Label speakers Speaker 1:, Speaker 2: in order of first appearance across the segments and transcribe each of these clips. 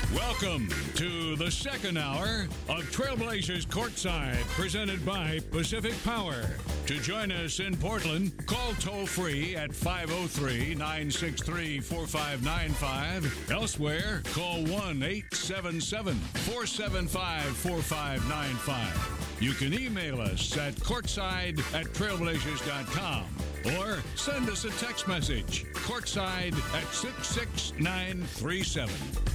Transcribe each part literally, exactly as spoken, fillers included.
Speaker 1: Welcome to the second hour of Trailblazers Courtside, presented by Pacific Power. To join us in Portland, call toll-free at five oh three, nine six three, four five nine five. Elsewhere, call one eight seven seven, four seven five, four five nine five. You can email us at courtside at trailblazers dot com or send us a text message, courtside at six six nine three seven.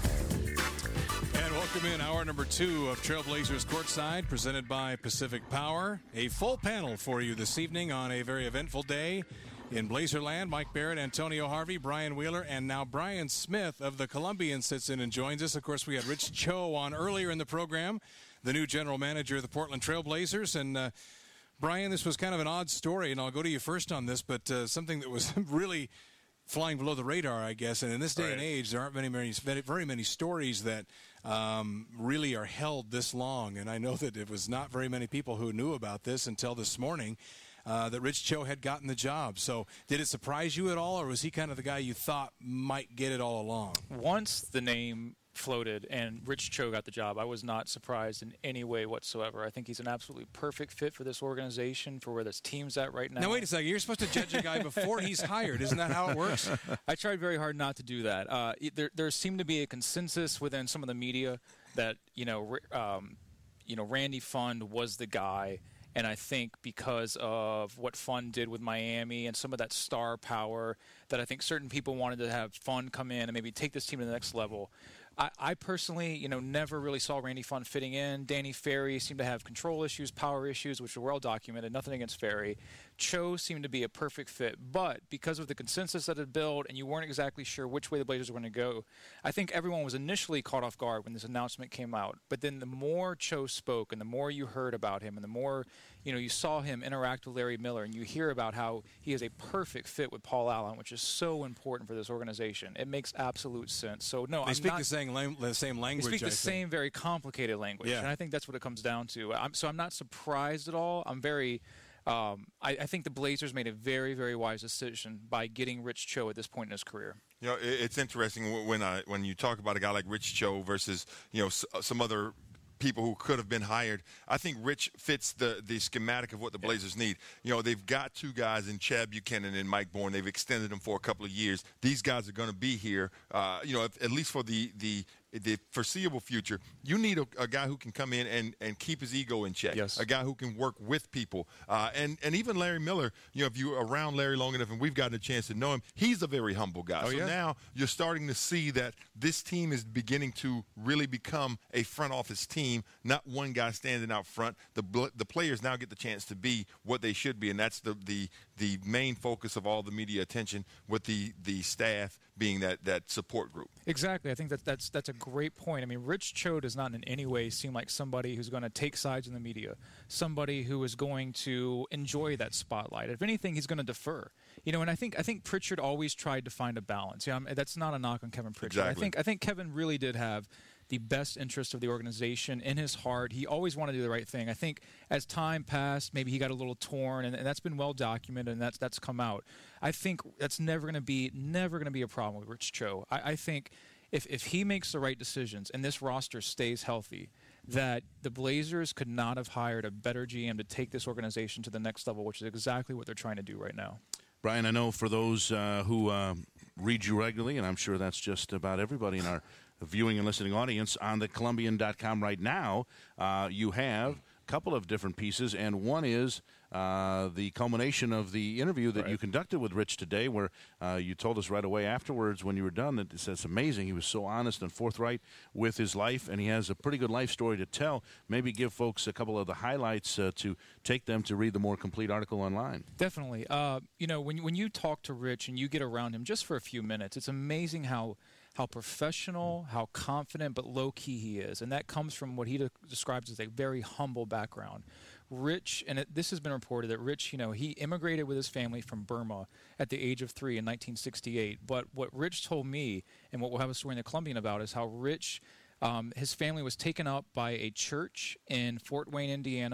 Speaker 2: And welcome in hour number two of Trailblazers Courtside, presented by Pacific Power. A full panel for you this evening on a very eventful day in Blazerland. Mike Barrett, Antonio Harvey, Brian Wheeler, and now Brian Smith of the Columbian sits in and joins us. Of course, we had Rich Cho on earlier in the program, the new general manager of the Portland Trailblazers. And, uh, Brian, this was kind of an odd story, and I'll go to you first on this, but uh, something that was really flying below the radar, I guess. And in this day right. and age, there aren't many, many, very many stories that um, really are held this long. And I know that it was not very many people who knew about this until this morning, uh, that Rich Cho had gotten the job. So did it surprise you at all, or was he kind of the guy you thought might get it all along?
Speaker 3: Once the name floated and Rich Cho got the job, I was not surprised in any way whatsoever. I think he's an absolutely perfect fit for this organization, for where this team's at right now.
Speaker 2: Now, wait a second. You're supposed to judge a guy before he's hired. Isn't that how it works?
Speaker 3: I tried very hard not to do that. Uh, there, there seemed to be a consensus within some of the media that, you know, um, you know, Randy Fund was the guy. And I think because of what Fund did with Miami and some of that star power, that I think certain people wanted to have Fund come in and maybe take this team to the next level. I, I personally, you know, never really saw Randy Fund fitting in. Danny Ferry seemed to have control issues, power issues, which were well documented. Nothing against Ferry. Cho seemed to be a perfect fit. But because of the consensus that had built and you weren't exactly sure which way the Blazers were going to go, I think everyone was initially caught off guard when this announcement came out. But then the more Cho spoke and the more you heard about him and the more, you know, you saw him interact with Larry Miller and you hear about how he is a perfect fit with Paul Allen, which is so important for this organization. It makes absolute sense. So, no,
Speaker 2: they
Speaker 3: I'm
Speaker 2: speak
Speaker 3: not,
Speaker 2: the, same lang- the same language.
Speaker 3: They speak the
Speaker 2: I
Speaker 3: same
Speaker 2: think.
Speaker 3: very complicated language.
Speaker 2: Yeah.
Speaker 3: And I think that's what it comes down to. I'm, so I'm not surprised at all. I'm very um, – I, I think the Blazers made a very, very wise decision by getting Rich Cho at this point in his career.
Speaker 4: You know, it's interesting when I, when you talk about a guy like Rich Cho versus, you know, some other – people who could have been hired. I think Rich fits the, the schematic of what the Blazers need. You know, they've got two guys in Chad Buchanan and Mike Bourne. They've extended them for a couple of years. These guys are going to be here, uh, you know, at least for the, the the foreseeable future. You need a, a guy who can come in and, and keep his ego in check.
Speaker 3: Yes.
Speaker 4: A guy who can work with people. Uh, and, and even Larry Miller, you know, if you're around Larry long enough and we've gotten a chance to know him, he's a very humble guy.
Speaker 2: Oh,
Speaker 4: so
Speaker 2: yeah?
Speaker 4: now you're starting to see that this team is beginning to really become a front office team, not one guy standing out front. The the players now get the chance to be what they should be, and that's the the, the main focus of all the media attention, with the, the staff being that, that support group.
Speaker 3: Exactly. I think that that's that's a great point. I mean, Rich Cho does not in any way seem like somebody who's going to take sides in the media, somebody who is going to enjoy that spotlight. If anything, he's going to defer. You know, and I think I think Pritchard always tried to find a balance. You know, that's not a knock on Kevin Pritchard.
Speaker 4: Exactly.
Speaker 3: I think I think Kevin really did have the best interest of the organization in his heart. He always wanted to do the right thing. I think as time passed, maybe he got a little torn, and, and that's been well documented, and that's that's come out. I think that's never going to be never going to be a problem with Rich Cho. I, I think if if he makes the right decisions and this roster stays healthy, that the Blazers could not have hired a better G M to take this organization to the next level, which is exactly what they're trying to do right now.
Speaker 5: Brian, I know for those uh, who uh, read you regularly, and I'm sure that's just about everybody in our viewing and listening audience, on the Columbian dot com right now, uh, you have a couple of different pieces, and one is uh, the culmination of the interview that right. you conducted with Rich today, where uh, you told us right away afterwards when you were done that it's, it's amazing. He was so honest and forthright with his life, and he has a pretty good life story to tell. Maybe give folks a couple of the highlights uh, to take them to read the more complete article online.
Speaker 3: Definitely. Uh, you know, when, when you talk to Rich and you get around him just for a few minutes, it's amazing how how professional, how confident, but low-key he is. And that comes from what he de- describes as a very humble background. Rich, and it, this has been reported that Rich, you know, he immigrated with his family from Burma at the age of three in nineteen sixty-eight. But what Rich told me, and what we'll have a story in the Columbian about, is how Rich, um, his family was taken up by a church in Fort Wayne, Indiana,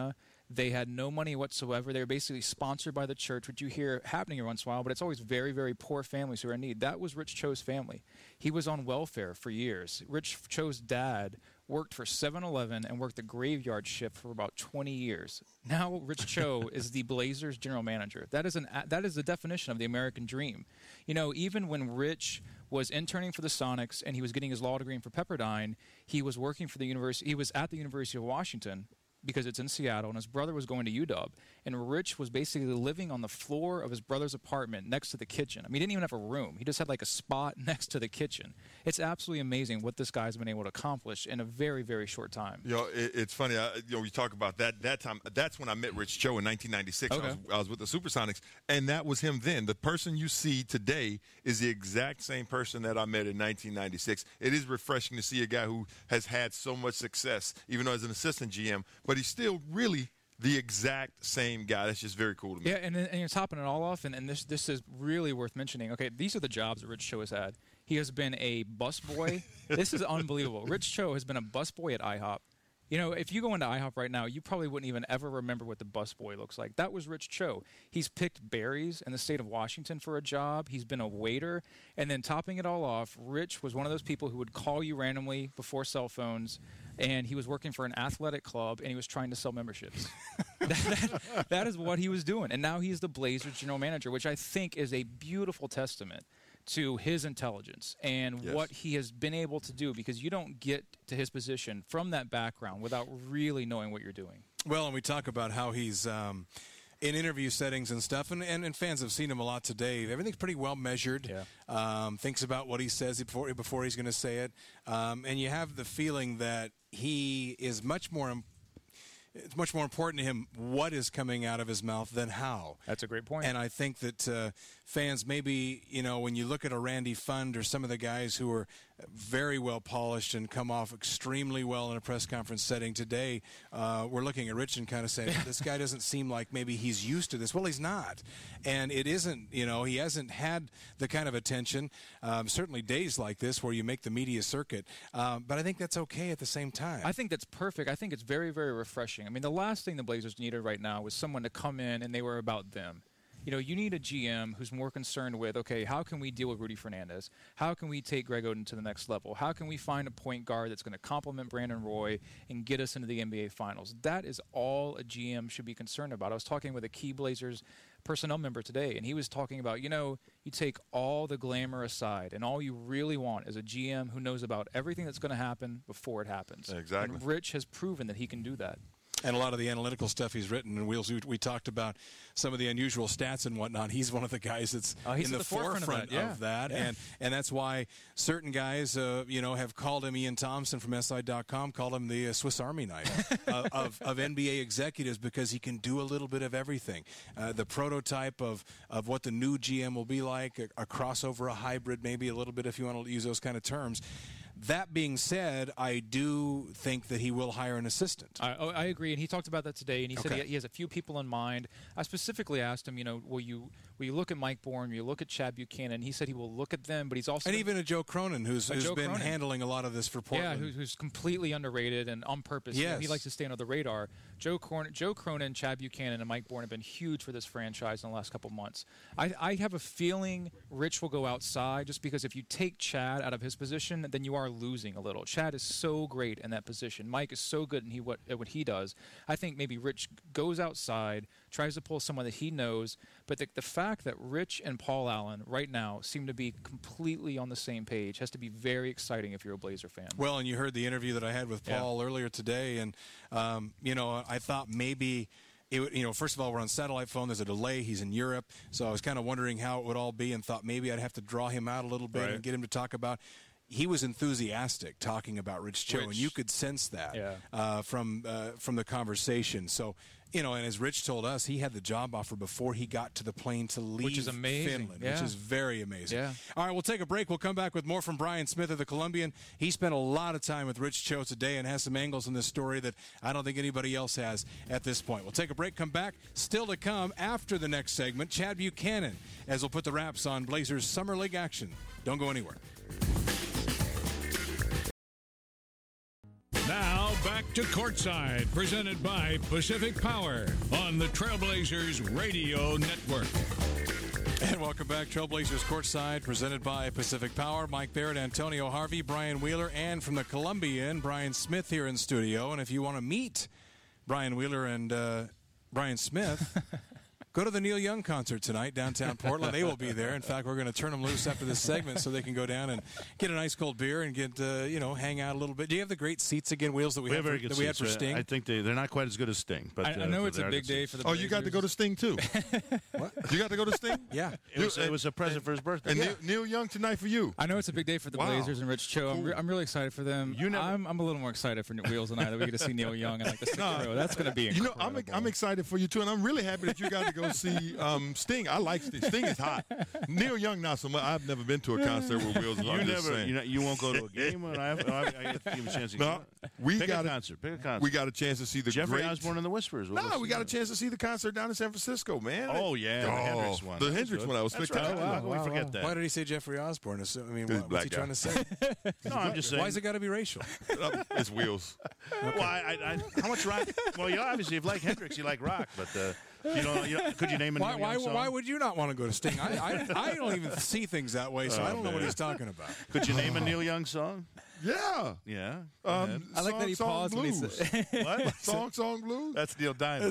Speaker 3: They had no money whatsoever. They were basically sponsored by the church, which you hear happening every once in a while, but it's always very, very poor families who are in need. That was Rich Cho's family. He was on welfare for years. Rich Cho's dad worked for seven eleven and worked the graveyard shift for about twenty years. Now Rich Cho is the Blazers general manager. That is an that is the definition of the American dream. You know, even when Rich was interning for the Sonics and he was getting his law degree for Pepperdine, he was working for the university. He was at the University of Washington, because it's in Seattle, and his brother was going to U W. And Rich was basically living on the floor of his brother's apartment next to the kitchen. I mean, he didn't even have a room. He just had like a spot next to the kitchen. It's absolutely amazing what this guy's been able to accomplish in a very, very short time.
Speaker 4: You know, it, it's funny. I, you know, we talk about that that time. That's when I met Rich Cho in nineteen ninety-six.
Speaker 3: Okay.
Speaker 4: I, was, I was with the Supersonics, and that was him then. The person you see today is the exact same person that I met in nineteen ninety-six. It is refreshing to see a guy who has had so much success, even though as an assistant G M, but he's still really the exact same guy. That's just very cool to me.
Speaker 3: Yeah, and, and you're topping it all off, and, and this this is really worth mentioning. Okay, these are the jobs that Rich Cho has had. He has been a busboy. This is unbelievable. Rich Cho has been a busboy at IHOP. You know, if you go into IHOP right now, you probably wouldn't even ever remember what the busboy looks like. That was Rich Cho. He's picked berries in the state of Washington for a job. He's been a waiter. And then topping it all off, Rich was one of those people who would call you randomly before cell phones, and he was working for an athletic club, and he was trying to sell memberships. that, that, that is what he was doing. And now he's the Blazers general manager, which I think is a beautiful testament to his intelligence and
Speaker 4: yes.
Speaker 3: what he has been able to do, because you don't get to his position from that background without really knowing what you're doing.
Speaker 2: Well, and we talk about how he's um, in interview settings and stuff, and, and, and fans have seen him a lot today. Everything's pretty well measured.
Speaker 3: Yeah.
Speaker 2: Um, thinks about what he says before, before he's going to say it. Um, and you have the feeling that he is much more important. It's much more important to him what is coming out of his mouth than how.
Speaker 3: That's a great point.
Speaker 2: And I think that uh, fans maybe, you know, when you look at a Randy Fund or some of the guys who are very well polished and come off extremely well in a press conference setting today, uh, we're looking at Rich and kind of saying, this guy doesn't seem like maybe he's used to this. Well, he's not. And it isn't, you know, he hasn't had the kind of attention, um, certainly days like this where you make the media circuit. Um, but I think that's okay at the same time.
Speaker 3: I think that's perfect. I think it's very, very refreshing. I mean, the last thing the Blazers needed right now was someone to come in and they were about them. You know, you need a G M who's more concerned with, okay, how can we deal with Rudy Fernandez? How can we take Greg Oden to the next level? How can we find a point guard that's going to complement Brandon Roy and get us into the N B A Finals? That is all a G M should be concerned about. I was talking with a key Blazers personnel member today, and he was talking about, you know, you take all the glamour aside, and all you really want is a G M who knows about everything that's going to happen before it happens.
Speaker 4: Exactly.
Speaker 3: And Rich has proven that he can do that.
Speaker 2: And a lot of the analytical stuff he's written, and we, we talked about some of the unusual stats and whatnot. He's one of the guys that's
Speaker 3: uh,
Speaker 2: in the,
Speaker 3: the
Speaker 2: forefront,
Speaker 3: forefront of that, yeah.
Speaker 2: of that.
Speaker 3: Yeah.
Speaker 2: and and that's why certain guys, uh, you know, have called him. Ian Thompson from S I dot com called him the uh, Swiss Army knife of, of, of N B A executives, because he can do a little bit of everything. Uh, the prototype of of what the new G M will be like, a, a crossover, a hybrid, maybe a little bit, if you want to use those kind of terms. That being said, I do think that he will hire an assistant.
Speaker 3: I, oh, I agree, and he talked about that today, and he
Speaker 2: Okay.
Speaker 3: said he, he has a few people in mind. I specifically asked him, you know, will you will you look at Mike Bourne, will you look at Chad Buchanan? He said he will look at them, but he's also
Speaker 2: And even a Joe Cronin, who's,
Speaker 3: A
Speaker 2: who's
Speaker 3: Joe
Speaker 2: been
Speaker 3: Cronin.
Speaker 2: handling a lot of this for
Speaker 3: yeah,
Speaker 2: Portland.
Speaker 3: who's, who's completely underrated and on purpose. You know,
Speaker 2: Yes.
Speaker 3: he likes to stay under the radar. Joe Cronin, Joe Cronin, Chad Buchanan, and Mike Bourne have been huge for this franchise in the last couple months. I, I have a feeling Rich will go outside, just because if you take Chad out of his position, then you are losing a little. Chad is so great in that position. Mike is so good in he, what, at what he does. I think maybe Rich goes outside, tries to pull someone that he knows, but the, the fact that Rich and Paul Allen right now seem to be completely on the same page has to be very exciting if you're a Blazer fan.
Speaker 2: Well, and you heard the interview that I had with Paul
Speaker 3: Yeah.
Speaker 2: earlier today, and, um, you know, I thought maybe – It, you know, first of all, we're on satellite phone. There's a delay. He's in Europe. So I was kind of wondering how it would all be, and thought maybe I'd have to draw him out a little bit
Speaker 3: Right.
Speaker 2: and get him to talk about. He was enthusiastic talking about Rich Cho, and
Speaker 3: Rich.
Speaker 2: you could sense that
Speaker 3: Yeah.
Speaker 2: uh, from uh, from the conversation. So, you know, and as Rich told us, he had the job offer before he got to the plane to leave
Speaker 3: Which is amazing.
Speaker 2: Finland, which
Speaker 3: Yeah.
Speaker 2: is very amazing.
Speaker 3: Yeah.
Speaker 2: All right, we'll take a break. We'll come back with more from Brian Smith of the Columbian. He spent a lot of time with Rich Cho today and has some angles in this story that I don't think anybody else has at this point. We'll take a break, come back. Still to come after the next segment, Chad Buchanan, as we'll put the wraps on Blazers Summer League action. Don't go anywhere.
Speaker 1: Now, back to Courtside, presented by Pacific Power on the Trailblazers Radio Network.
Speaker 2: And welcome back, Trailblazers Courtside, presented by Pacific Power. Mike Barrett, Antonio Harvey, Brian Wheeler, and from the Columbian, Brian Smith here in studio. And if you want to meet Brian Wheeler and uh, Brian Smith, go to the Neil Young concert tonight, downtown Portland. They will be there. In fact, we're going to turn them loose after this segment so they can go down and get a nice cold beer and get, uh, you know, hang out a little bit. Do you have the great seats again, Wheels, that we,
Speaker 5: We
Speaker 2: have
Speaker 5: have very
Speaker 2: for,
Speaker 5: good
Speaker 2: that we had
Speaker 5: seats.
Speaker 2: for Sting?
Speaker 5: I think they, they're not quite as good as Sting. But
Speaker 3: I, I
Speaker 5: uh,
Speaker 3: know it's
Speaker 5: they
Speaker 3: a
Speaker 5: are
Speaker 3: big
Speaker 5: good
Speaker 3: day
Speaker 5: seats.
Speaker 3: for the
Speaker 4: Oh,
Speaker 3: Blazers.
Speaker 4: you got to go to Sting, too. What? You got to go to Sting?
Speaker 2: Yeah.
Speaker 5: It was, it was a present for his birthday.
Speaker 4: And
Speaker 5: Yeah.
Speaker 4: Neil, Neil Young tonight for you.
Speaker 3: I know it's a big day for the
Speaker 4: Wow.
Speaker 3: Blazers and Rich Cho. I'm, re- I'm really excited for them.
Speaker 5: You never-
Speaker 3: I'm, I'm a little more excited for Wheels and I that we get to see Neil Young and like the sixth row. That's going to be
Speaker 4: You
Speaker 3: incredible.
Speaker 4: know, I'm I'm excited for you too, and I'm really happy that you got to go see um, Sting. I like Sting. Sting is hot. Neil Young, not so much. I've never been to a concert with Wheels.
Speaker 5: You
Speaker 4: I'm just
Speaker 5: never,
Speaker 4: saying.
Speaker 5: you know, you won't go to a game. When I, have, I, I have to give him a chance to
Speaker 4: No,
Speaker 5: go.
Speaker 4: we
Speaker 5: Pick
Speaker 4: got
Speaker 5: a concert. Pick a concert.
Speaker 4: We got a chance to see the
Speaker 5: Jeffrey
Speaker 4: great.
Speaker 5: Osborne and the Whispers. We'll
Speaker 4: No,
Speaker 5: go
Speaker 4: we
Speaker 5: see
Speaker 4: got a
Speaker 5: that.
Speaker 4: chance to see the concert down in San Francisco, man.
Speaker 5: Oh yeah, the
Speaker 4: Oh,
Speaker 5: Hendrix one.
Speaker 4: The
Speaker 5: That was
Speaker 4: Hendrix
Speaker 5: good.
Speaker 4: one. I was
Speaker 5: That's
Speaker 4: spectacular.
Speaker 5: right. How can we
Speaker 3: Wow,
Speaker 5: forget
Speaker 3: wow.
Speaker 5: that?
Speaker 2: Why did he say Jeffrey Osborne? I mean,
Speaker 4: He's a
Speaker 2: what, what's he
Speaker 4: black
Speaker 2: trying to say?
Speaker 5: No, I'm just saying.
Speaker 2: Why has it got to be racial?
Speaker 4: It's Wheels.
Speaker 5: Well, I, I, I, how much rock? Well, you obviously, if you like Hendrix, you like rock. But uh, you don't. You don't could you name a
Speaker 2: Why,
Speaker 5: Neil
Speaker 2: why,
Speaker 5: Young song?
Speaker 2: why would you not want to go to Sting? I, I, I don't even see things that way, so I don't know what he's talking about.
Speaker 5: Could you name a Neil Young song?
Speaker 4: Yeah.
Speaker 5: Yeah. Go ahead.
Speaker 4: Um,
Speaker 3: I like
Speaker 4: song,
Speaker 3: that he
Speaker 4: song,
Speaker 3: paused when he
Speaker 4: blues.
Speaker 3: said-
Speaker 5: What?
Speaker 4: Song, song, blues.
Speaker 5: That's Neil Diamond.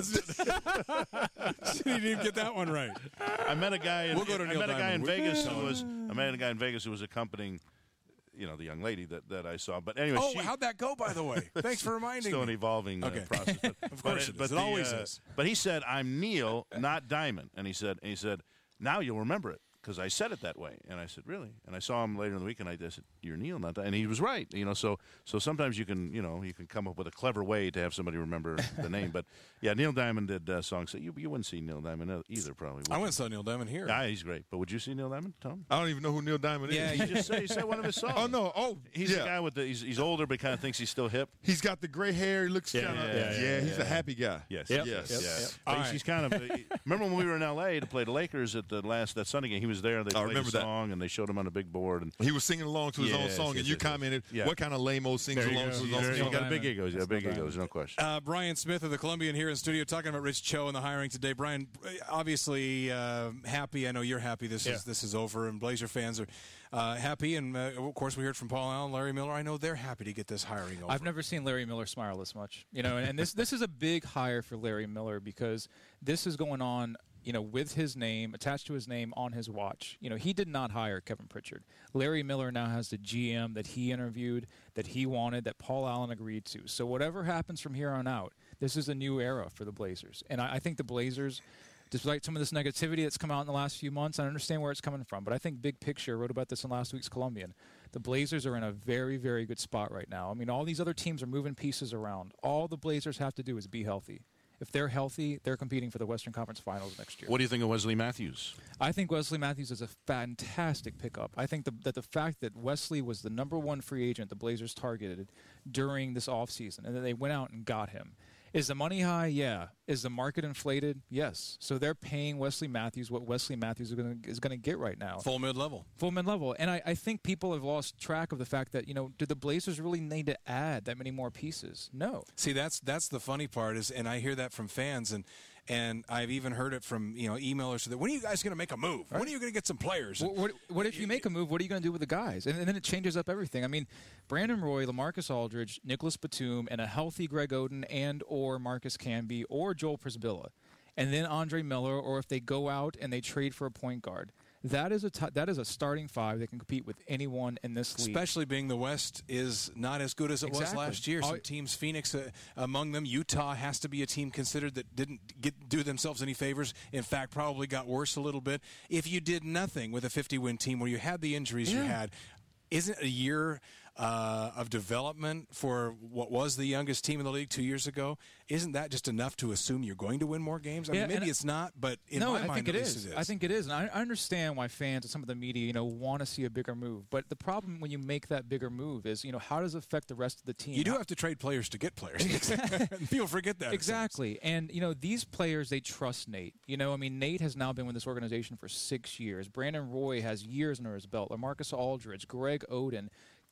Speaker 2: He didn't even get that one right.
Speaker 5: I met a guy. In,
Speaker 2: We'll go to
Speaker 5: I
Speaker 2: Neil
Speaker 5: met a guy in
Speaker 2: Diamond.
Speaker 5: Vegas who was. I met a guy in Vegas who was accompanying, you know, the young lady that, that I saw. But anyway,
Speaker 2: Oh,
Speaker 5: she,
Speaker 2: how'd that go, by the way? Thanks for reminding
Speaker 5: still an
Speaker 2: me.
Speaker 5: evolving uh,
Speaker 2: Okay.
Speaker 5: process. But,
Speaker 2: Of
Speaker 5: but
Speaker 2: course it is.
Speaker 5: but
Speaker 2: It
Speaker 5: the,
Speaker 2: always
Speaker 5: uh,
Speaker 2: is.
Speaker 5: But he said, "I'm Neil, not Diamond," and he said, and he said, "Now you'll remember it." Because I said it that way, and I said, "Really?" And I saw him later in the week, and I said, "You're Neil, not that." And he was right, you know. So, so sometimes you can, you know, you can come up with a clever way to have somebody remember the name. But yeah, Neil Diamond did uh, songs. So you you wouldn't see Neil Diamond either, probably. would
Speaker 2: I
Speaker 5: you?
Speaker 2: went and saw Neil Diamond here.
Speaker 5: Yeah, he's great. But would you see Neil Diamond, Tom?
Speaker 4: I don't even know who Neil Diamond
Speaker 5: Yeah,
Speaker 4: is.
Speaker 5: you just said, you said one of his songs.
Speaker 4: Oh no! Oh,
Speaker 5: He's
Speaker 4: yeah.
Speaker 5: the guy with the. He's, he's older, but kind of thinks he's still hip.
Speaker 4: He's got the gray hair. He looks
Speaker 5: Yeah,
Speaker 4: kind of.
Speaker 5: yeah,
Speaker 4: Yeah,
Speaker 5: yeah, yeah,
Speaker 4: he's
Speaker 5: yeah.
Speaker 4: a happy guy.
Speaker 5: Yes,
Speaker 3: Yep.
Speaker 4: Yes.
Speaker 3: Yep.
Speaker 5: Yeah.
Speaker 3: Yep.
Speaker 5: But
Speaker 2: All
Speaker 5: he's,
Speaker 2: right.
Speaker 5: he's kind of. Remember when we were in L A to play the Lakers at the last that Sunday game? He was there. They
Speaker 4: I
Speaker 5: played
Speaker 4: remember
Speaker 5: a
Speaker 4: that.
Speaker 5: song and they showed him on a big board. And
Speaker 4: He was singing along to his own
Speaker 5: Yes,
Speaker 4: song,
Speaker 5: yes,
Speaker 4: and you
Speaker 5: yes, yes.
Speaker 4: commented,
Speaker 5: Yeah.
Speaker 4: "What kind of lame-o sings
Speaker 5: there you
Speaker 4: along
Speaker 5: go.
Speaker 4: to his
Speaker 5: He's
Speaker 4: own
Speaker 5: he's
Speaker 4: song?"
Speaker 5: got a big
Speaker 3: Diamond.
Speaker 5: ego. He's got a big ego. There's no question.
Speaker 2: Uh, Brian Smith of the Columbian here in studio talking about Rich Cho and the hiring today. Brian, obviously uh, happy. I know you're happy. This
Speaker 3: Yeah.
Speaker 2: is this is over, and Blazer fans are uh, happy. And uh, of course, we heard from Paul Allen, Larry Miller. I know they're happy to get this hiring over.
Speaker 3: I've never seen Larry Miller smile this much. You know, and, and this this is a big hire for Larry Miller because this is going on, you know, with his name attached to his name on his watch. You know, he did not hire Kevin Pritchard. Larry Miller now has the G M that he interviewed, that he wanted, that Paul Allen agreed to. So whatever happens from here on out, this is a new era for the Blazers. And I, I think the Blazers, despite some of this negativity that's come out in the last few months, I understand where it's coming from. But I think big picture, I wrote about this in last week's Columbian, the Blazers are in a very, very good spot right now. I mean, all these other teams are moving pieces around. All the Blazers have to do is be healthy. If they're healthy, they're competing for the Western Conference Finals next year.
Speaker 5: What do you think of Wesley Matthews?
Speaker 3: I think Wesley Matthews is a fantastic pickup. I think the, that the fact that Wesley was the number one free agent the Blazers targeted during this offseason, and then they went out and got him. Is the money high? Yeah. Is the market inflated? Yes. So they're paying Wesley Matthews what Wesley Matthews is going to is going to get right now.
Speaker 2: full mid level.
Speaker 3: Full mid level. And I, I think people have lost track of the fact that, you know, did the Blazers really need to add that many more pieces? No.
Speaker 2: See, that's that's the funny part is, and I hear that from fans, and and I've even heard it from you know emailers that when are you guys going to make a move? When are you going to get some players?
Speaker 3: What, what, what if you make a move? What are you going to do with the guys? And, and then it changes up everything. I mean, Brandon Roy, LaMarcus Aldridge, Nicholas Batum, and a healthy Greg Oden and or Marcus Camby or Joel Prisbilla, and then Andre Miller, or if they go out and they trade for a point guard. That is a t- that is a starting five that can compete with anyone in this league.
Speaker 2: Especially being the West is not as good as it was
Speaker 3: Exactly.
Speaker 2: last year. Some
Speaker 3: All-
Speaker 2: teams, Phoenix uh, among them, Utah has to be a team considered that didn't get do themselves any favors. In fact, probably got worse a little bit. If you did nothing with a fifty-win team where you had the injuries you
Speaker 3: Yeah.
Speaker 2: had, isn't a year uh, of development for what was the youngest team in the league two years ago, isn't that just enough to assume you're going to win more games? I
Speaker 3: Yeah,
Speaker 2: mean, maybe
Speaker 3: and-
Speaker 2: it's not, but in
Speaker 3: no,
Speaker 2: my
Speaker 3: I
Speaker 2: mind,
Speaker 3: think
Speaker 2: at
Speaker 3: it
Speaker 2: least
Speaker 3: is.
Speaker 2: it is.
Speaker 3: I think it is, and I, I understand why fans and some of the media, you know, want to see a bigger move. But the problem when you make that bigger move is, you know, how does it affect the rest of the team?
Speaker 2: you do
Speaker 3: How-
Speaker 2: have to trade players to get players. People forget that.
Speaker 3: Exactly. And, you know, these players, they trust Nate. You know, I mean, Nate has now been with this organization for six years. Brandon Roy has years under his belt. LaMarcus Aldridge, Greg Oden.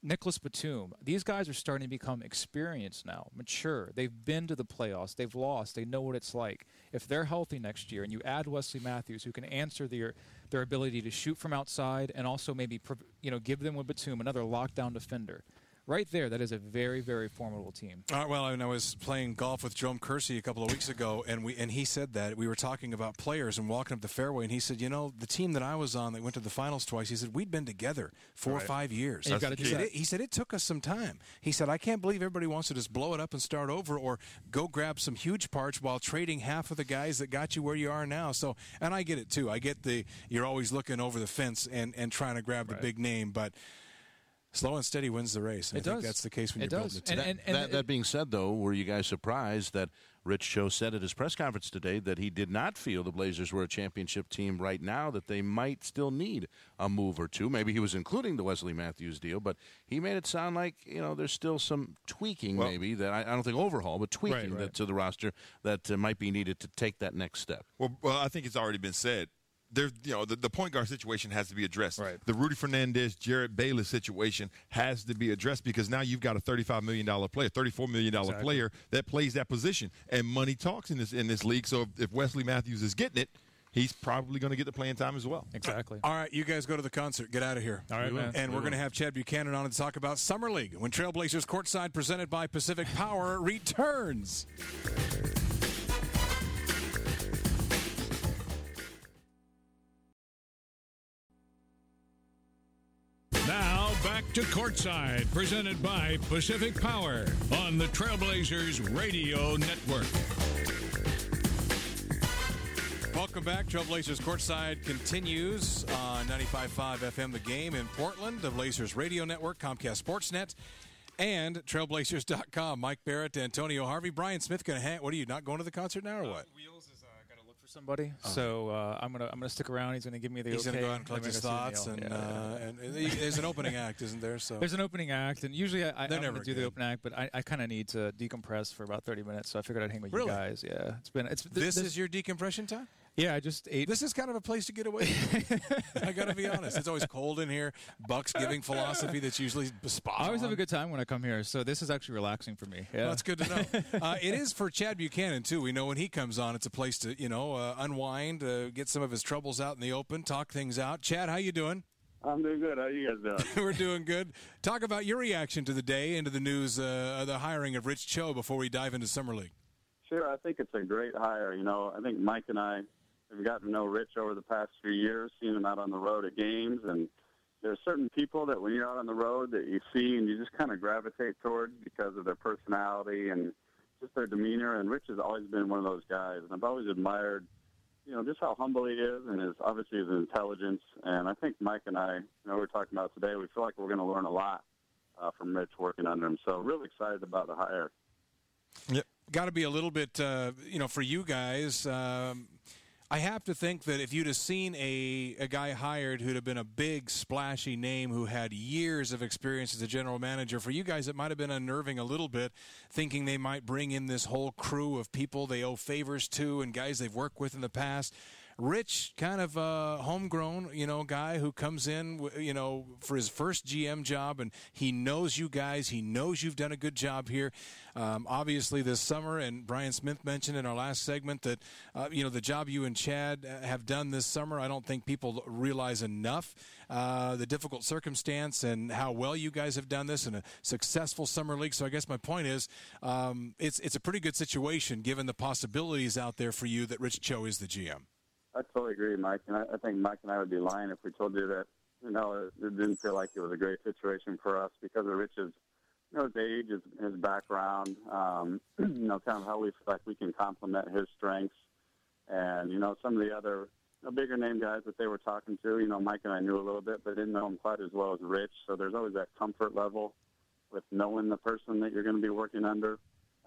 Speaker 3: Nicholas Batum. These guys are starting to become experienced now, mature. They've been to the playoffs. They've lost. They know what it's like. If they're healthy next year and you add Wesley Matthews, who can answer their their ability to shoot from outside and also maybe you know give them with Batum another lockdown defender. Right there, that is a very, very formidable team.
Speaker 2: Uh, well, I, mean, I was playing golf with Jerome Kersey a couple of weeks ago, and we and he said that we were talking about players and walking up the fairway, and he said, you know, the team that I was on that went to the finals twice, he said, we'd been together four
Speaker 5: right.
Speaker 2: or five years.
Speaker 3: You've got to
Speaker 2: he,
Speaker 3: do
Speaker 2: said
Speaker 3: that.
Speaker 2: it, he said it took us some time. He said, I can't believe everybody wants to just blow it up and start over or go grab some huge parts while trading half of the guys that got you where you are now. So, and I get it, too. I get the you're always looking over the fence and, and trying to grab
Speaker 3: right.
Speaker 2: the big name, but slow and steady wins the race. And
Speaker 3: it
Speaker 2: I think
Speaker 3: does.
Speaker 2: that's the case when
Speaker 3: it
Speaker 2: you're
Speaker 3: does.
Speaker 2: building a team.
Speaker 3: And, and, and
Speaker 5: that, that being said, though, were you guys surprised that Rich Cho said at his press conference today that he did not feel the Blazers were a championship team right now, that they might still need a move or two? Maybe he was including the Wesley Matthews deal, but he made it sound like, you know, there's still some tweaking
Speaker 4: Well,
Speaker 5: maybe, that I, I don't think overhaul, but tweaking
Speaker 3: Right, right.
Speaker 5: That, to the roster that uh, might be needed to take that next step.
Speaker 4: Well, well, I think it's already been said. There, you know, the, the point guard situation has to be addressed.
Speaker 3: Right.
Speaker 4: The Rudy Fernandez, Jared Bayless situation has to be addressed because now you've got a thirty-five million dollars player, thirty-four million dollars
Speaker 3: Exactly.
Speaker 4: player that plays that position, and money talks in this in this league. So if, if Wesley Matthews is getting it, he's probably going to get the playing time as well.
Speaker 3: Exactly.
Speaker 2: All right, you guys go to the concert. Get out of here.
Speaker 3: All right, man.
Speaker 2: And we're going to have Chad Buchanan on to talk about Summer League when Trailblazers Courtside, presented by Pacific Power, returns.
Speaker 1: Now back to Courtside, presented by Pacific Power on the Trailblazers Radio Network.
Speaker 2: Welcome back. Trailblazers Courtside continues on ninety-five point five F M The Game in Portland, the Blazers Radio Network, Comcast Sportsnet, and trailblazers dot com. Mike Barrett, Antonio Harvey, Brian Smith going to hang. What are you, not going to the concert now or what?
Speaker 3: Wheels is uh, got to look for somebody, so uh, I'm gonna I'm gonna stick around. He's gonna give me the
Speaker 2: He's
Speaker 3: okay.
Speaker 2: going to go out and collect
Speaker 3: Then
Speaker 2: his
Speaker 3: we're gonna see
Speaker 2: thoughts,
Speaker 3: Neil.
Speaker 2: and,
Speaker 3: Yeah,
Speaker 2: uh,
Speaker 3: yeah.
Speaker 2: and, and there's an opening act, isn't there? So
Speaker 3: There's an opening act, and usually I, I,
Speaker 2: They're
Speaker 3: I'm
Speaker 2: never
Speaker 3: going to do
Speaker 2: good.
Speaker 3: the opening act, but I, I kind of need to decompress for about thirty minutes, so I figured I'd hang with
Speaker 2: Really?
Speaker 3: you guys. Yeah, it's been it's
Speaker 2: this, is your decompression time?
Speaker 3: yeah. I just ate.
Speaker 2: This is kind of a place to get away. I got to be honest. It's always cold in here. Buck's giving philosophy that's usually spot
Speaker 3: I always
Speaker 2: on.
Speaker 3: have a good time when I come here, so this is actually relaxing for me. Yeah,
Speaker 2: Well, that's good to know. Uh, it is for Chad Buchanan, too. We know when he comes on, it's a place to, you know, uh, unwind, uh, get some of his troubles out in the open, talk things out. Chad, how you doing?
Speaker 6: I'm doing good. How you guys doing?
Speaker 2: We're doing good. Talk about your reaction to the day and to the news, uh, the hiring of Rich Cho before we dive into Summer League.
Speaker 6: Sure. I think it's a great hire. You know, I think Mike and I have gotten to know Rich over the past few years, seen him out on the road at games, and there's certain people that when you're out on the road that you see and you just kind of gravitate towards because of their personality and just their demeanor. And Rich has always been one of those guys, and I've always admired, you know, just how humble he is and his obviously his intelligence. And I think Mike and I, you know, we're talking about today, we feel like we're going to learn a lot uh, from Rich working under him. So really excited about the hire.
Speaker 2: Yep. Got to be a little bit, uh, you know, for you guys. Um, I have to think that if you'd have seen a, a guy hired who'd have been a big, splashy name who had years of experience as a general manager, for you guys it might have been unnerving a little bit, thinking they might bring in this whole crew of people they owe favors to and guys they've worked with in the past. Rich, kind of a homegrown, you know, guy who comes in, you know, for his first G M job, and he knows you guys. He knows you've done a good job here. Um, obviously, this summer, and Brian Smith mentioned in our last segment that, uh, you know, the job you and Chad have done this summer, I don't think people realize enough. Uh, the difficult circumstance and how well you guys have done this in a successful summer league. So I guess my point is, um, it's it's a pretty good situation given the possibilities out there for you that Rich Cho is the G M.
Speaker 6: I totally agree, Mike. And I, I think Mike and I would be lying if we told you that, you know, it, it didn't feel like it was a great situation for us because of Rich's, you know, his age, his, his background, um, you know, kind of how we feel like we can complement his strengths. And, you know, some of the other you know, bigger name guys that they were talking to, you know, Mike and I knew a little bit, but didn't know him quite as well as Rich. So there's always that comfort level with knowing the person that you're going to be working under.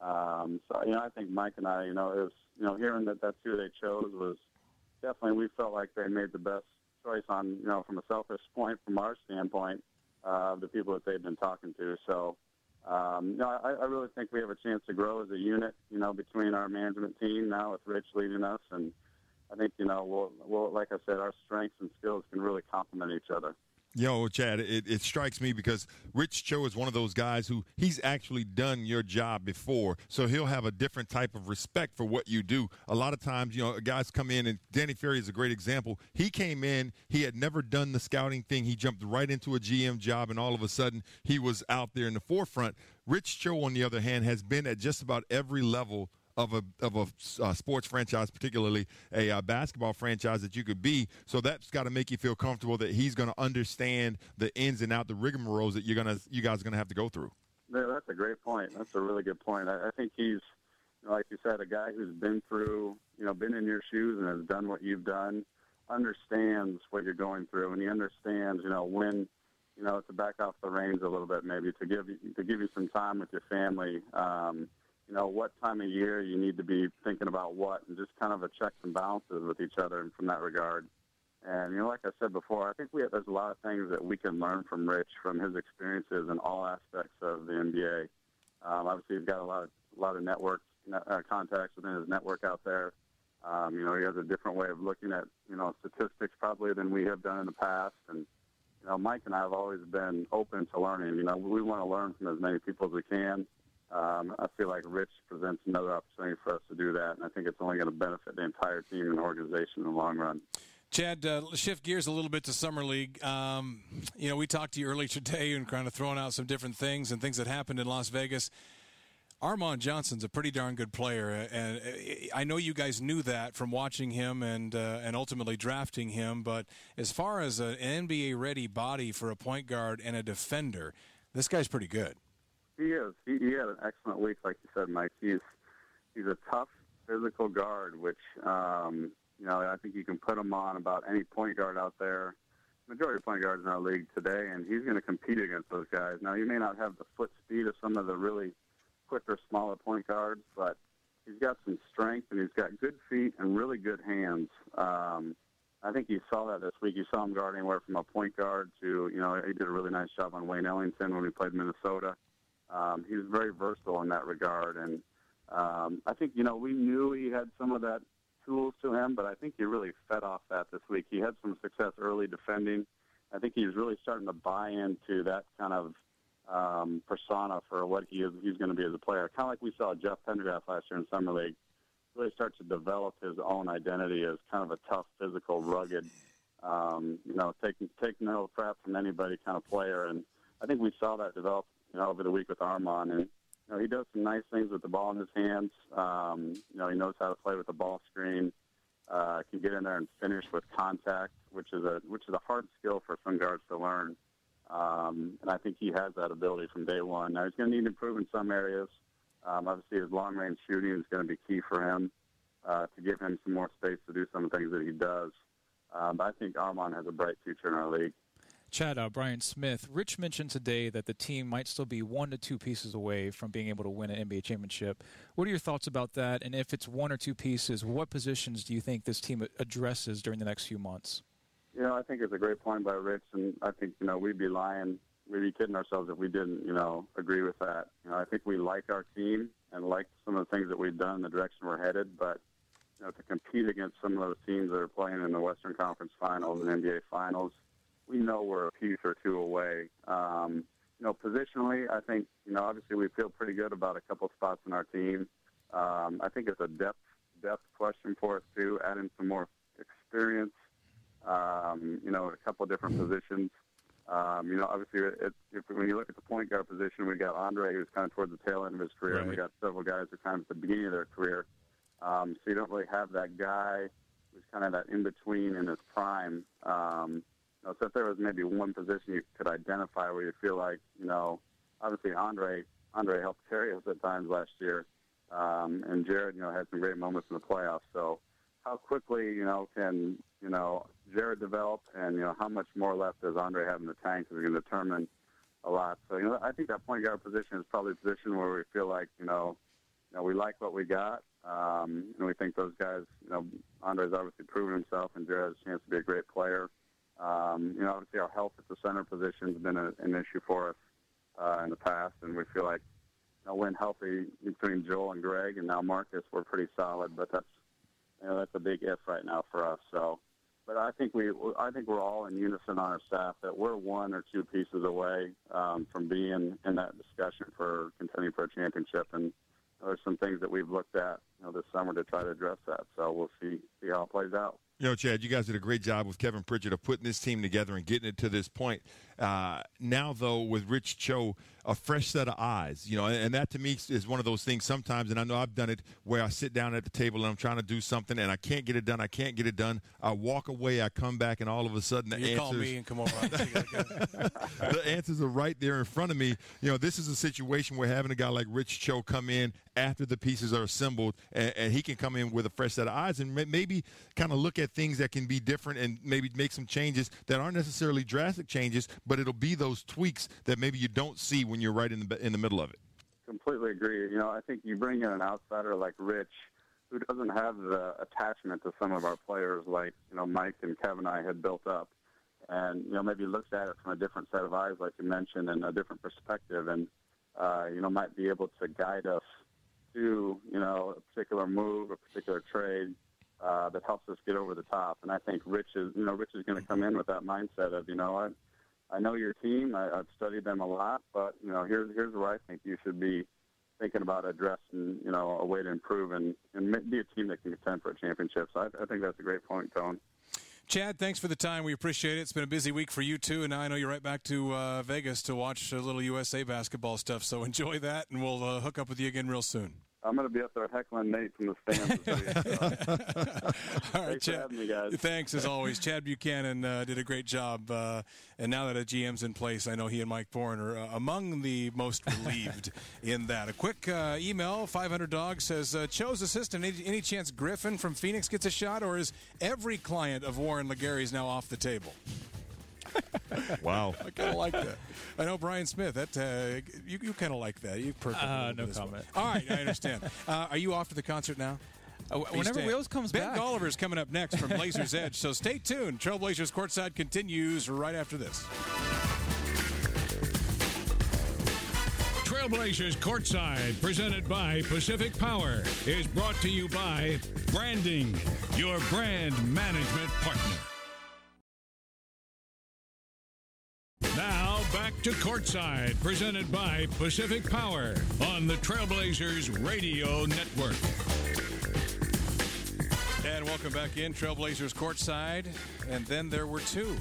Speaker 6: Um, so, you know, I think Mike and I, you know, it was, you know, hearing that that's who they chose was, definitely, we felt like they made the best choice on, you know, from a selfish point, from our standpoint, uh, the people that they've been talking to. So, um, you know, I, I really think we have a chance to grow as a unit, you know, between our management team now with Rich leading us. And I think, you know, we'll, we'll like I said, our strengths and skills can really complement each other.
Speaker 4: You know, Chad, it, it strikes me because Rich Cho is one of those guys who he's actually done your job before, so he'll have a different type of respect for what you do. A lot of times, you know, guys come in, and Danny Ferry is a great example. He came in, he had never done the scouting thing. He jumped right into a G M job, and all of a sudden he was out there in the forefront. Rich Cho, on the other hand, has been at just about every level of a of a uh, sports franchise, particularly a uh, basketball franchise that you could be. So that's got to make you feel comfortable that he's going to understand the ins and outs, the rigmaroles that you're gonna you guys are going to have to go through.
Speaker 6: Yeah, that's a great point. That's a really good point. I, I think he's, you know, like you said, a guy who's been through, you know, been in your shoes and has done what you've done, understands what you're going through, and he understands, you know, when, you know, to back off the reins a little bit, maybe to give you, to give you some time with your family. Um, you know, what time of year you need to be thinking about what, and just kind of a checks and balances with each other from that regard. And, you know, like I said before, I think we have, there's a lot of things that we can learn from Rich, from his experiences in all aspects of the N B A. Um, obviously, he's got a lot of, a lot of network uh, contacts within his network out there. Um, you know, he has a different way of looking at, you know, statistics probably than we have done in the past. And, you know, Mike and I have always been open to learning. You know, we want to learn from as many people as we can. Um, I feel like Rich presents another opportunity for us to do that, and I think it's only going to benefit the entire team and organization in the long run.
Speaker 2: Chad, uh, shift gears a little bit to Summer League. Um, you know, we talked to you earlier today and kind of throwing out some different things and things that happened in Las Vegas. Armand Johnson's a pretty darn good player, and I know you guys knew that from watching him and uh, and ultimately drafting him. But as far as an N B A-ready body for a point guard and a defender, this guy's pretty good.
Speaker 6: He is. He, he had an excellent week, like you said, Mike. He's he's a tough, physical guard, which, um, you know, I think you can put him on about any point guard out there. Majority of point guards in our league today, and he's going to compete against those guys. Now, he may not have the foot speed of some of the really quicker, smaller point guards, but he's got some strength, and he's got good feet and really good hands. Um, I think you saw that this week. You saw him guard anywhere from a point guard to, you know, he did a really nice job on Wayne Ellington when we played Minnesota. Um, he was very versatile in that regard, and um, I think, you know, we knew he had some of that tools to him, but I think he really fed off that this week. He had some success early defending. I think he's really starting to buy into that kind of um, persona for what he is, he's going to be as a player. Kind of like we saw Jeff Pendergraft last year in Summer League, really start to develop his own identity as kind of a tough, physical, rugged, um, you know, taking taking no crap from anybody kind of player, and I think we saw that develop, you know, over the week with Armand, and you know, he does some nice things with the ball in his hands. Um, you know, he knows how to play with the ball screen. Uh, can get in there and finish with contact, which is a which is a hard skill for some guards to learn. Um, and I think he has that ability from day one. Now he's going to need to improve in some areas. Um, obviously, his long range shooting is going to be key for him uh, to give him some more space to do some of the things that he does. Um, but I think Armand has a bright future in our league.
Speaker 3: Chad, uh, Brian Smith, Rich mentioned today that the team might still be one to two pieces away from being able to win an N B A championship. What are your thoughts about that? And if it's one or two pieces, what positions do you think this team addresses during the next few months?
Speaker 6: You know, I think it's a great point by Rich, and I think, you know, we'd be lying, we'd be kidding ourselves if we didn't, you know, agree with that. You know, I think we like our team and like some of the things that we've done, the direction we're headed, but, you know, to compete against some of those teams that are playing in the Western Conference Finals and N B A Finals, we know we're a piece or two away. Um, you know, positionally, I think, you know, obviously we feel pretty good about a couple spots in our team. Um, I think it's a depth depth question for us, too, adding some more experience, um, you know, a couple of different positions. Um, you know, obviously, it, if, when you look at the point guard position, we got Andre, who's kind of towards the tail end of his career, right. And we got several guys who are kind of at the beginning of their career. Um, so you don't really have that guy who's kind of that in-between in his prime. Um You know, so if there was maybe one position you could identify where you feel like, you know, obviously Andre Andre helped carry us at times last year, um, and Jared, you know, had some great moments in the playoffs. So how quickly, you know, can, you know, Jared develop, and, you know, how much more left does Andre have in the tank is going to determine a lot. So, you know, I think that point guard position is probably a position where we feel like, you know, you know, we like what we got, um, and we think those guys, you know, Andre's obviously proven himself, and Jared has a chance to be a great player. Um, you know, obviously our health at the center position has been a, an issue for us uh, in the past, and we feel like, you know, when healthy between Joel and Greg and now Marcus, we're pretty solid, but that's, you know, that's a big if right now for us. So but I think we, I think we're all in unison on our staff that we're one or two pieces away um, from being in that discussion for contending for a championship. And there's some things that we've looked at, you know, this summer to try to address that. So we'll see see how it plays out.
Speaker 4: You know, Chad, you guys did a great job with Kevin Pritchard of putting this team together and getting it to this point. Uh, now, though, with Rich Cho, a fresh set of eyes, you know, and, and that to me is one of those things sometimes, and I know I've done it, where I sit down at the table and I'm trying to do something and I can't get it done. I can't get it done. I walk away, I come back, and all of a sudden the
Speaker 2: you
Speaker 4: answers.
Speaker 2: call me and come over.
Speaker 4: The answers are right there in front of me. You know, this is a situation where having a guy like Rich Cho come in after the pieces are assembled, and, and he can come in with a fresh set of eyes and maybe kind of look at things that can be different and maybe make some changes that aren't necessarily drastic changes, but it'll be those tweaks that maybe you don't see when you're right in the in the middle of it.
Speaker 6: Completely agree. You know, I think you bring in an outsider like Rich, who doesn't have the attachment to some of our players like, you know, Mike and Kevin and I had built up. And, you know, maybe looks at it from a different set of eyes, like you mentioned, and a different perspective, and, uh, you know, might be able to guide us to, you know, a particular move, a particular trade uh, that helps us get over the top. And I think Rich is, you know, Rich is going to come in with that mindset of, you know, I, I know your team, I, I've studied them a lot, but, you know, here's here's where I think you should be thinking about addressing, you know, a way to improve and, and be a team that can contend for a championship. So I, I think that's a great point, Tone.
Speaker 2: Chad, thanks for the time. We appreciate it. It's been a busy week for you, too, and now I know you're right back to uh, Vegas to watch a little U S A basketball stuff, so enjoy that, and we'll uh, hook up with you again real soon.
Speaker 6: I'm going to be up there heckling Nate from the stands this week. So.
Speaker 2: All right,
Speaker 6: Thanks
Speaker 2: Chad.
Speaker 6: for having me, guys.
Speaker 2: Thanks, as always. Chad Buchanan uh, did a great job, uh, and now that a G M's in place, I know he and Mike Bourne are uh, among the most relieved in that. A quick uh, email, five hundred Dog says, uh, Cho's assistant, any, any chance Griffin from Phoenix gets a shot, or is every client of Warren Legary's now off the table?
Speaker 4: Wow.
Speaker 2: I kind of like that. I know Brian Smith. That uh, you, you kind of like that. You perfect.
Speaker 3: Uh, no comment.
Speaker 2: All right, I understand. Uh, are you off to the concert now?
Speaker 3: Uh, whenever Wheels comes
Speaker 2: Ben
Speaker 3: back.
Speaker 2: Ben Golliver's coming up next from Blazers Edge, so stay tuned. Trailblazers Courtside continues right after this.
Speaker 1: Trailblazers Courtside, presented by Pacific Power, is brought to you by Branding, your brand management partner. Now, back to Courtside, presented by Pacific Power on the Trailblazers Radio Network.
Speaker 2: And welcome back in, Trailblazers Courtside. And then there were two.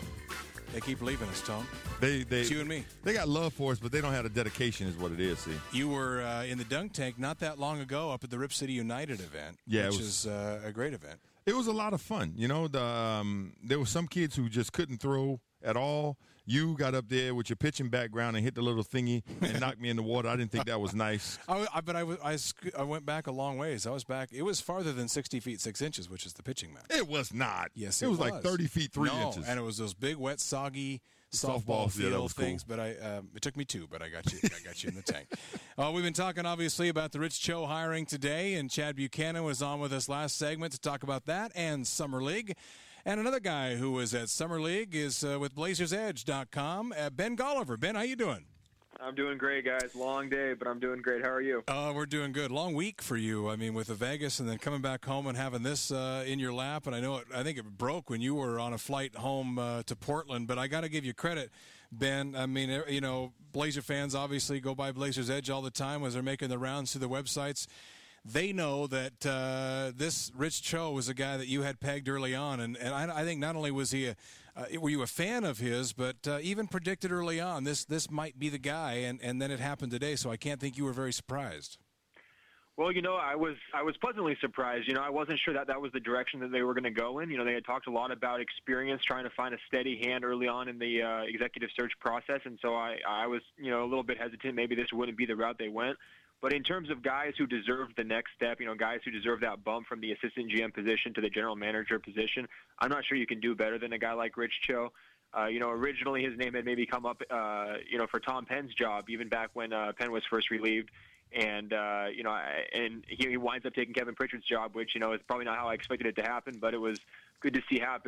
Speaker 2: They keep leaving us, Tone.
Speaker 4: They, they,
Speaker 2: It's you and me.
Speaker 4: They got love for us, but they don't have the dedication is what it is, see.
Speaker 2: You were uh, in the dunk tank not that long ago up at the Rip City United event,
Speaker 4: Yeah,
Speaker 2: which
Speaker 4: it was-
Speaker 2: is uh, a great event.
Speaker 4: It was a lot of fun. You know, the, um, there were some kids who just couldn't throw at all. You got up there with your pitching background and hit the little thingy and knocked me in the water. I didn't think that was nice.
Speaker 2: I, I, but I, was, I, sc- I went back a long ways. I was back. It was farther than sixty feet, six inches, which is the pitching match.
Speaker 4: It was not.
Speaker 2: Yes,
Speaker 4: it,
Speaker 2: it
Speaker 4: was,
Speaker 2: was.
Speaker 4: like thirty feet, three
Speaker 2: no,
Speaker 4: inches.
Speaker 2: and it was those big, wet, soggy softball,
Speaker 4: Softballs, yeah, that
Speaker 2: field
Speaker 4: was cool.
Speaker 2: things. But I, um, it took me two, but I got you. I got you in the tank. Uh, we've been talking obviously about the Rich Cho hiring today, and Chad Buchanan was on with us last segment to talk about that and Summer League. And another guy who was at Summer League is uh, with Blazers Edge dot com, uh, Ben Golliver. Ben, how you doing?
Speaker 7: I'm doing great, guys. Long day, but I'm doing great. How are you?
Speaker 2: Uh, we're doing good. Long week for you. I mean, with the Vegas and then coming back home and having this uh, in your lap. And I know it, I think it broke when you were on a flight home uh, to Portland. But I got to give you credit, Ben. I mean, you know, Blazer fans obviously go by Blazers Edge all the time as they're making the rounds through the websites. They know that uh, this Rich Cho was a guy that you had pegged early on, and, and I, I think not only was he a, uh, were you a fan of his, but uh, even predicted early on this this might be the guy, and, and then it happened today. So I can't think you were very surprised.
Speaker 7: Well, you know, I was I was pleasantly surprised. You know, I wasn't sure that that was the direction that they were going to go in. You know, they had talked a lot about experience, trying to find a steady hand early on in the uh, executive search process, and so I I was you know a little bit hesitant. Maybe this wouldn't be the route they went. But in terms of guys who deserve the next step, you know, guys who deserve that bump from the assistant G M position to the general manager position, I'm not sure you can do better than a guy like Rich Cho. Uh, you know, originally his name had maybe come up, uh, you know, for Tom Penn's job, even back when uh, Penn was first relieved. And, uh, you know, I, and he, he winds up taking Kevin Pritchard's job, which, you know, is probably not how I expected it to happen, but it was good to see happen.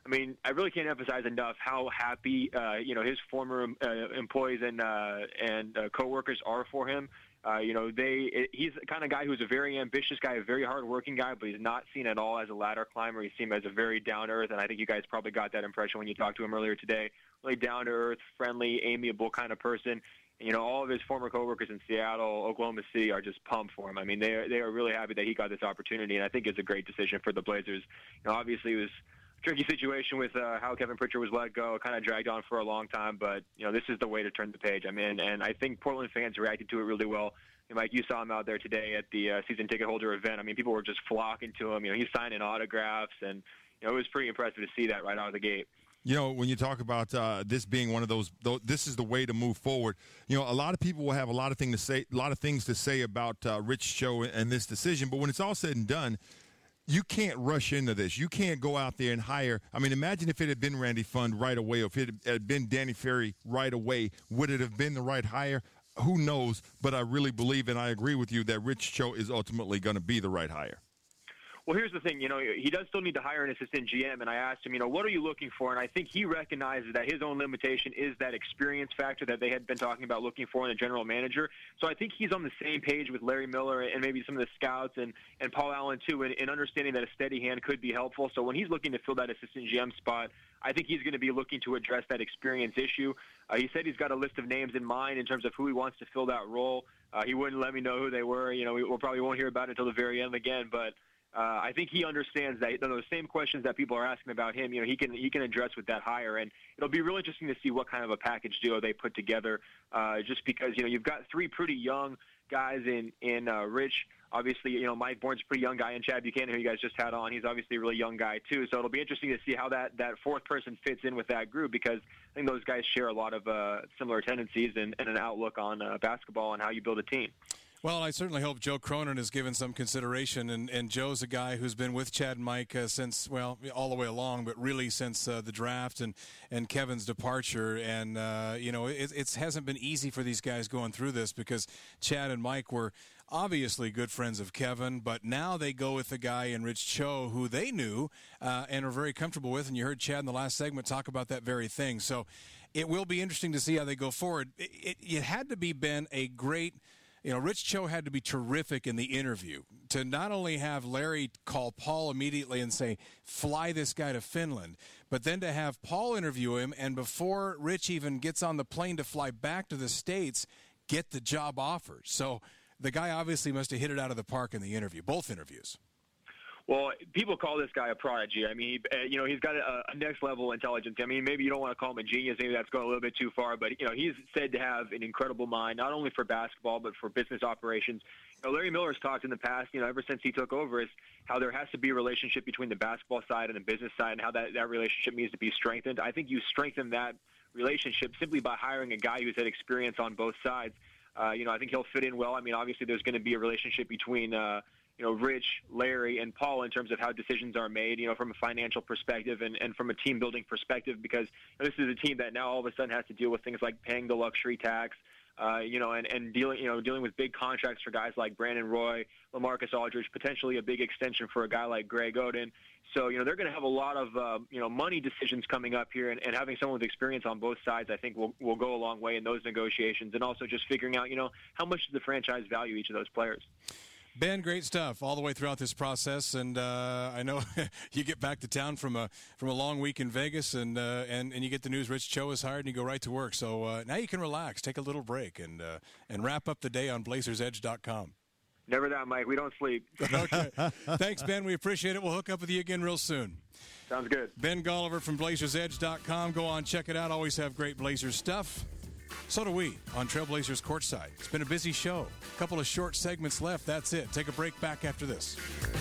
Speaker 7: I mean, I really can't emphasize enough how happy, uh, you know, his former uh, employees and uh, and uh, coworkers are for him. Uh, you know, they it, he's the kind of guy who's a very ambitious guy, a very hardworking guy, but he's not seen at all as a ladder climber. He's seen as a very down-to-earth, and I think you guys probably got that impression when you talked to him earlier today. Really down-to-earth, friendly, amiable kind of person. And, you know, all of his former coworkers in Seattle, Oklahoma City are just pumped for him. I mean, they are, they are really happy that he got this opportunity, and I think it's a great decision for the Blazers. You know, obviously it was tricky situation with uh, how Kevin Pritchard was let go. It kind of dragged on for a long time, but, you know, this is the way to turn the page. I mean, and I think Portland fans reacted to it really well. And Mike, you saw him out there today at the uh, season ticket holder event. I mean, people were just flocking to him. You know, he's signing autographs, and, you know, it was pretty impressive to see that right out of the gate.
Speaker 4: You know, when you talk about uh, this being one of those, those, this is the way to move forward. You know, a lot of people will have a lot of things to say, a lot of things to say about uh, Rich Cho and this decision. But when it's all said and done, you can't rush into this. You can't go out there and hire. I mean, imagine if it had been Randy Fund right away, or if it had been Danny Ferry right away. Would it have been the right hire? Who knows? But I really believe, and I agree with you, that Rich Cho is ultimately going to be the right hire.
Speaker 7: Well, here's the thing, you know, he does still need to hire an assistant G M, and I asked him, you know, what are you looking for? And I think he recognizes that his own limitation is that experience factor that they had been talking about looking for in a general manager. So I think he's on the same page with Larry Miller and maybe some of the scouts and, and Paul Allen, too, in, in understanding that a steady hand could be helpful. So when he's looking to fill that assistant G M spot, I think he's going to be looking to address that experience issue. Uh, he said he's got a list of names in mind in terms of who he wants to fill that role. Uh, he wouldn't let me know who they were. You know, we we'll probably won't hear about it until the very end again, but Uh, I think he understands that those same questions that people are asking about him, you know, he can he can address with that hire, and it'll be real interesting to see what kind of a package deal they put together. Uh, just because you know you've got three pretty young guys in in uh, Rich. Obviously, you know, Mike Bourne's a pretty young guy, and Chad Buchanan, who you guys just had on, he's obviously a really young guy too. So it'll be interesting to see how that that fourth person fits in with that group, because I think those guys share a lot of uh, similar tendencies and, and an outlook on uh, basketball and how you build a team.
Speaker 2: Well, I certainly hope Joe Cronin has given some consideration, and, and Joe's a guy who's been with Chad and Mike uh, since, well, all the way along, but really since uh, the draft and, and Kevin's departure. And, uh, you know, it it's, hasn't been easy for these guys going through this, because Chad and Mike were obviously good friends of Kevin, but now they go with the guy in Rich Cho who they knew uh, and are very comfortable with, and you heard Chad in the last segment talk about that very thing. So it will be interesting to see how they go forward. It, it, it had to be, Ben, a great – you know, Rich Cho had to be terrific in the interview to not only have Larry call Paul immediately and say, fly this guy to Finland, but then to have Paul interview him, and before Rich even gets on the plane to fly back to the States, get the job offer. So the guy obviously must have hit it out of the park in the interview, both interviews.
Speaker 7: Well, people call this guy a prodigy. I mean, uh, you know, he's got a, a next-level intelligence. I mean, maybe you don't want to call him a genius. Maybe that's going a little bit too far. But, you know, he's said to have an incredible mind, not only for basketball but for business operations. You know, Larry Miller has talked in the past, you know, ever since he took over, is how there has to be a relationship between the basketball side and the business side, and how that, that relationship needs to be strengthened. I think you strengthen that relationship simply by hiring a guy who's had experience on both sides. Uh, you know, I think he'll fit in well. I mean, obviously there's going to be a relationship between uh, – you know, Rich, Larry, and Paul in terms of how decisions are made, you know, from a financial perspective and, and from a team-building perspective, because you know, this is a team that now all of a sudden has to deal with things like paying the luxury tax, uh, you know, and, and dealing, you know, dealing with big contracts for guys like Brandon Roy, LaMarcus Aldridge, potentially a big extension for a guy like Greg Oden. So, you know, they're going to have a lot of, uh, you know, money decisions coming up here, and, and having someone with experience on both sides, I think, will will go a long way in those negotiations, and also just figuring out, you know, how much does the franchise value each of those players.
Speaker 2: Ben, great stuff all the way throughout this process, and uh, I know you get back to town from a from a long week in Vegas, and uh, and and you get the news Rich Cho is hired, and you go right to work. So uh, now you can relax, take a little break, and uh, and wrap up the day on Blazers Edge dot com.
Speaker 7: Never that, Mike. We don't sleep.
Speaker 2: Okay. Thanks, Ben. We appreciate it. We'll hook up with you again real soon.
Speaker 7: Sounds good.
Speaker 2: Ben Golliver from Blazers Edge dot com. Go on, check it out. Always have great Blazers stuff. So do we on Trailblazers Courtside. It's been a busy show. A couple of short segments left. That's it. Take a break. Back after this.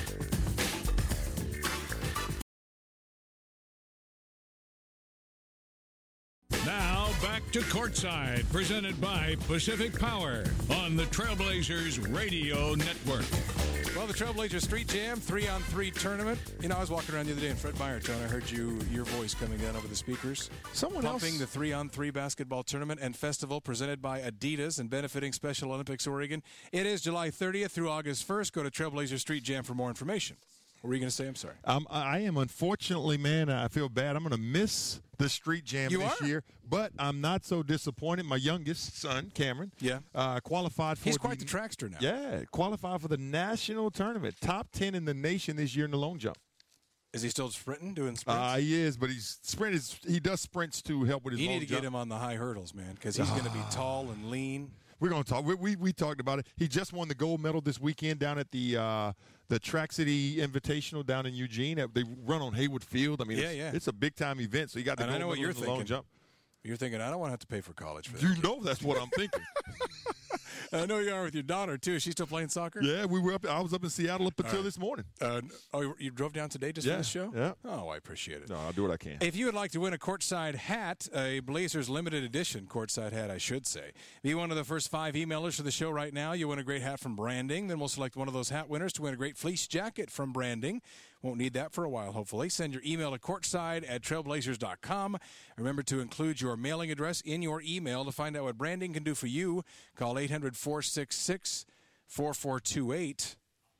Speaker 1: Now back to Courtside, presented by Pacific Power on the Trailblazers Radio Network.
Speaker 2: Well, the Trailblazers Street Jam three-on-three tournament. You know, I was walking around the other day in Fred Meyer, John. I heard you, your voice coming down over the speakers.
Speaker 4: Someone
Speaker 2: Pumping
Speaker 4: else.
Speaker 2: the three-on-three basketball tournament and festival presented by Adidas and benefiting Special Olympics Oregon. It is July thirtieth through August first. Go to Trailblazer Street Jam for more information. What were you going to say? I'm sorry.
Speaker 8: Um, I am unfortunately, man. I feel bad. I'm going to miss the Street Jam
Speaker 2: You
Speaker 8: this
Speaker 2: are?
Speaker 8: year, but I'm not so disappointed. My youngest son, Cameron,
Speaker 2: Yeah.
Speaker 8: uh, qualified for.
Speaker 2: He's quite the trackster now.
Speaker 8: Yeah, qualified for the national tournament, top ten in the nation this year in the long jump.
Speaker 2: Is he still sprinting, doing sprints?
Speaker 8: Uh, he is, but he's sprint is, he does sprints to help with his
Speaker 2: you
Speaker 8: long
Speaker 2: need to
Speaker 8: jump.
Speaker 2: get him on the high hurdles, man, because he's going to be tall and lean.
Speaker 8: We're going to talk. We, we we talked about it. He just won the gold medal this weekend down at the uh, the Track City Invitational down in Eugene. They run on Haywood Field. I mean,
Speaker 2: Yeah,
Speaker 8: it's,
Speaker 2: yeah.
Speaker 8: it's a big time event. So you got the
Speaker 2: And I
Speaker 8: gold
Speaker 2: know what
Speaker 8: medal
Speaker 2: you're
Speaker 8: in the long
Speaker 2: thinking.
Speaker 8: jump.
Speaker 2: You're thinking, I don't want to have to pay for college for that.
Speaker 8: You know that's what I'm thinking.
Speaker 2: I know you are with your daughter, too. Is she still playing soccer?
Speaker 8: Yeah, we were up. I was up in Seattle up until this morning.
Speaker 2: Uh, oh, you drove down today just
Speaker 8: Yeah,
Speaker 2: for this show?
Speaker 8: yeah.
Speaker 2: Oh, I appreciate it.
Speaker 8: No, I'll do what I can.
Speaker 2: If you would like to win a courtside hat, a Blazers limited edition courtside hat, I should say, be one of the first five emailers for the show right now. You win a great hat from Branding. Then we'll select one of those hat winners to win a great fleece jacket from Branding. Won't need that for a while, hopefully. Send your email to courtside at trailblazers dot com. Remember to include your mailing address in your email. To find out what Branding can do for you, call eight hundred, four six six, four four two eight.